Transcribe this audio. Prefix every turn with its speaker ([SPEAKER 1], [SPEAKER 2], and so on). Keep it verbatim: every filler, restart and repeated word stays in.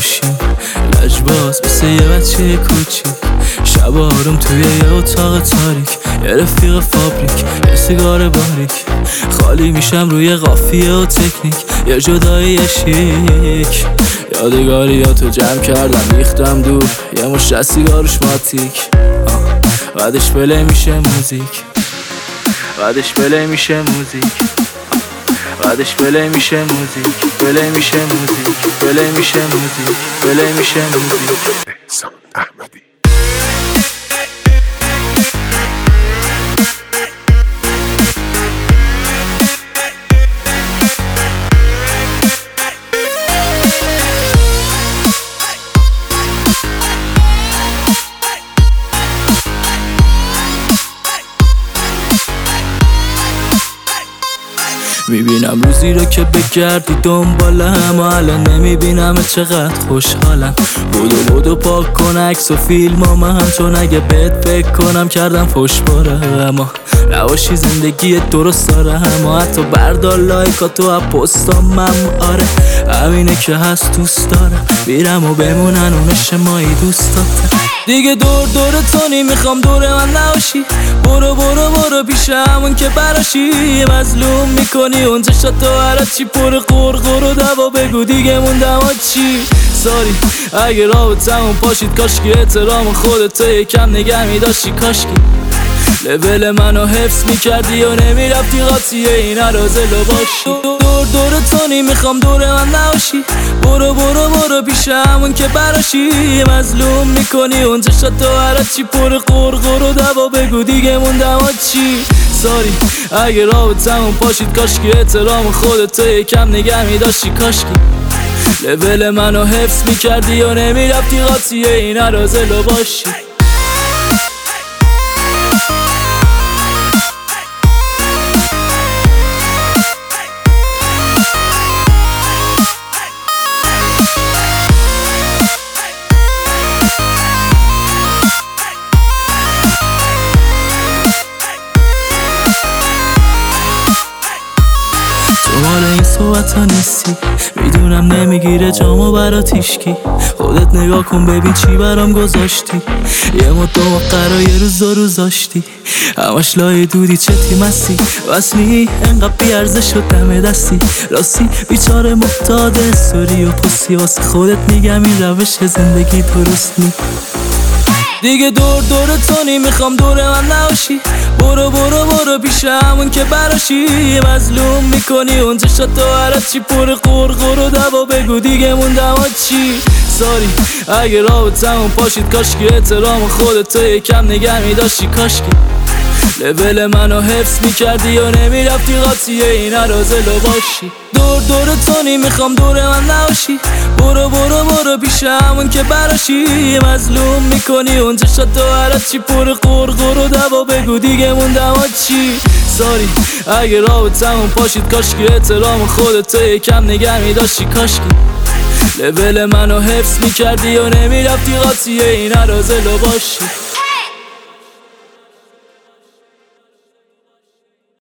[SPEAKER 1] باشیم لجباز مثل یه بچه کوچیک، شب آروم توی یه اتاق تاریک، یه رفیق فابریک، یه سیگار باریک، خالی میشم روی قافیه و تکنیک، یه جدایی شیک. یادگاریاتو جمع کردم ریختم دور، یه مشت سیگارش ماتیک، بعدش پلی میشه موزیک، بعدش پلی میشه موزیک، بعدش پلی میشه موزیک، پلی میشه موزیک، پلی میشه موزیک، پلی میشه موزیک.
[SPEAKER 2] احسان احمدی.
[SPEAKER 1] میبینم روزی رو که بگردی دنبالم و الان نمیبینم چقدر خوشحالم. بودو بودو پاک کن عکس و فیلمام هم، چون اگه بهت فکر کنم کردم فوش باره. اما نباشی زندگی درست داره، اما حتی بردار لایکاتو از پستامم. آره همینه که هست دوست دارم، میرم و بمونن اون شمایی دوستاته. دیگه دور دور تو نمیخوام دور من نباشی، برو برو برو پیش همون که براشی. مظلوم میکنی اون چشاتو هرچی پر قرقر و دوا، بگو دیگه موندم چی. ساری اگه رابطمون پاشید کاشکی احترام خودتو یکم نگه میداشتی، کاشکی لول منو حفظ میکردی و نمیرفتی قاطیه این عرازلو باشی. دور دور تو نمیخوام دور من نباشی، برو برو برو پیش همون که براشی. مظلوم میکنی اون چشاتو هرچی پر قرقر و دوا، بگو دیگه موندم چی. ساری اگه رابطمون پاشید کاشکی احترام خودتو یکم نگه میداشتی، کاشکی لول منو حفظ میکردی و نمیرفتی قاطیه این عرازلو باشی. مال این صحبت ها نیستی، میدونم نمیگیره جامو برات هیشکی. خودت نگاه کن ببین چی برام گذاشتی، یه مدت قرار یه روز دو روز داشتی، همش لای دودی چه تیمستی. وصلی انقدر بیارزش شد دم دستی، راستی بیچاره محتاج استوری و پستی. واسه خودت میگم این روش زندگی درست نی. دیگه دور دور تو نمیخوام دور من نباشی، برو برو برو پیش همون که براشی. مظلوم میکنی اون چشاتو هرچی پر قرقر و دوا، بگو دیگه موندم چی. ساری اگه رابطمون پاشید کاشکی احترام خودتو یکم نگه میداشتی، کاشکی لول منو حفظ میکردی و نمیرفتی قاطیه این عرازلو باشی. دور دور تو نمیخوام دور من نباشی، برو برو برو پیش همون که براشی. مظلوم میکنی اون چشاتو هرچی پر قرقر و دوا، بگو دیگه موندم چی. ساری اگه رابطمون پاشید کاشکی احترام خودتو یکم نگه میداشتی، کاشکی لول منو حفظ میکردی و نمیرفتی قاطیه این عرازلو باشی.